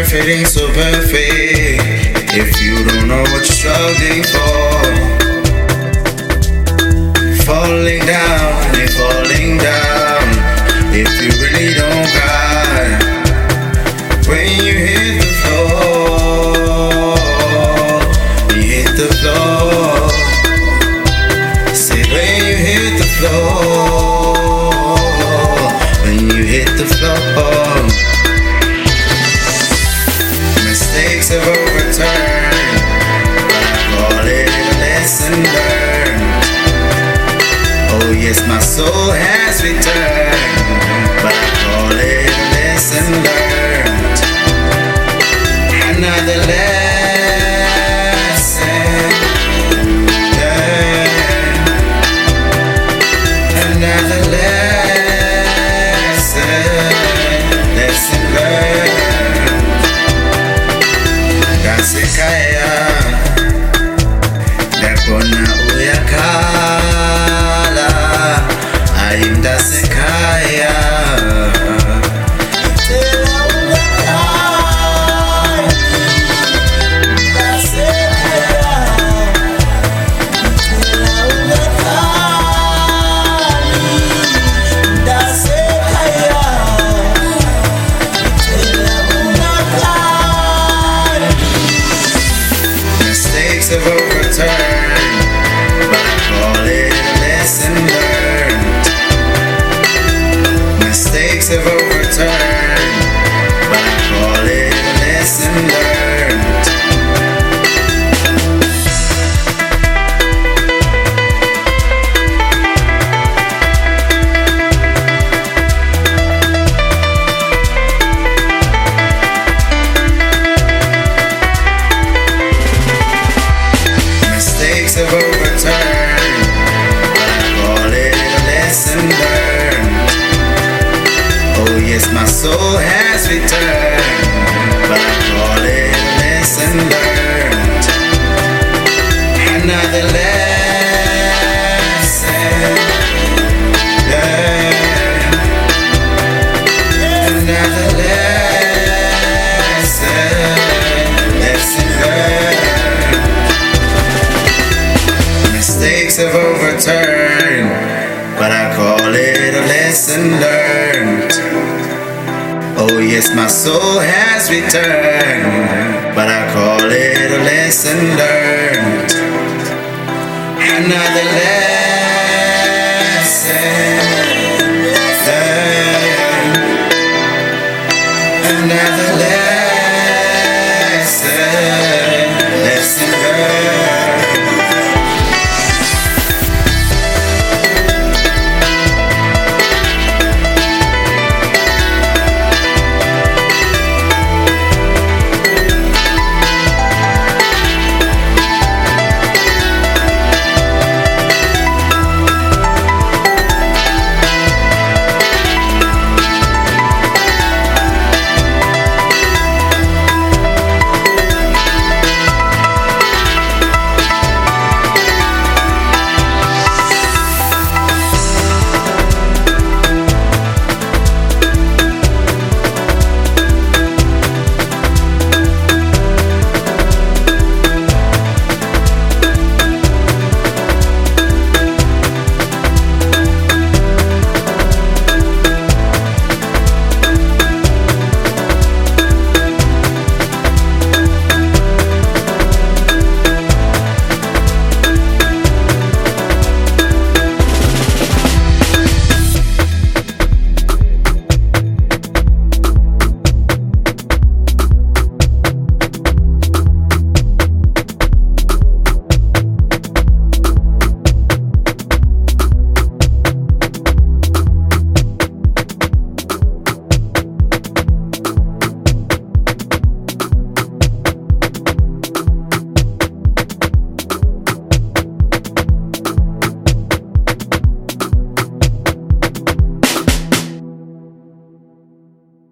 perfect ain't so perfect if you don't know what you're struggling for. Falling down, you're falling down if you really don't cry. When you hit the floor, you hit the floor. Say when you hit the floor, when you hit the floor, mistakes have overturned, but I call it a lesson learned. Oh yes, my soul has returned, but I call it a lesson learned. Another lesson learned. Another lesson learned. Dasekaya, dakona uyakala, ayim dasekaya. Mistakes have overturned, but I call it a lesson learned. Mistakes have overturned, but I call it a lesson learned. Mistakes have overturned, but I call it a lesson learned. Oh yes, my soul has returned, but I call it a lesson learned. Another lesson learned. Another lesson learned. Mistakes have overturned, but I call it a lesson learned. Oh yes, my soul has returned, but I call it a lesson learned. Another lesson learned. Another lesson